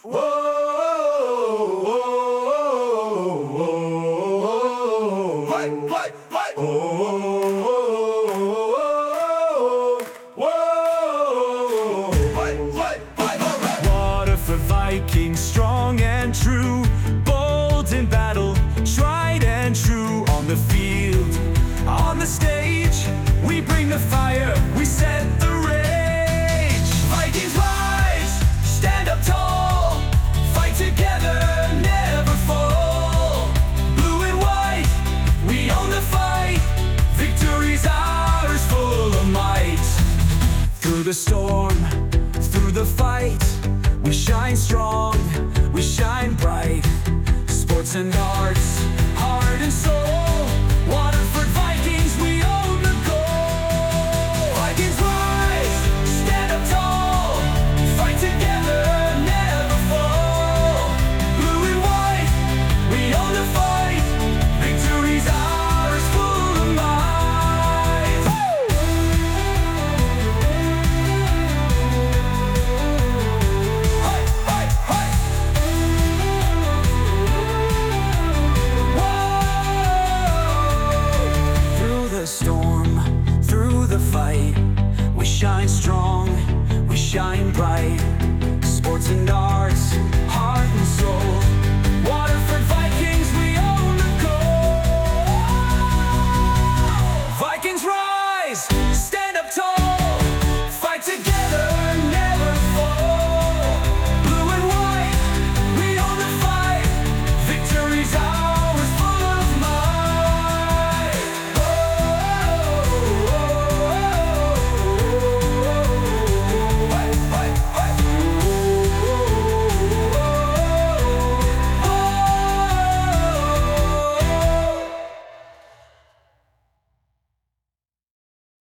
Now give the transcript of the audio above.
Water for Vikings, strong and true, bold in battle, tried and true. On the field, on the stage, we bring the fire, we set the rage. Vikings rise, stand up tall, fight together, never fall. Blue and white, we own the fight, victory's ours, full of might. Through the storm, through the fight, we shine strong, we shine bright. Sports and arts, heart and soul,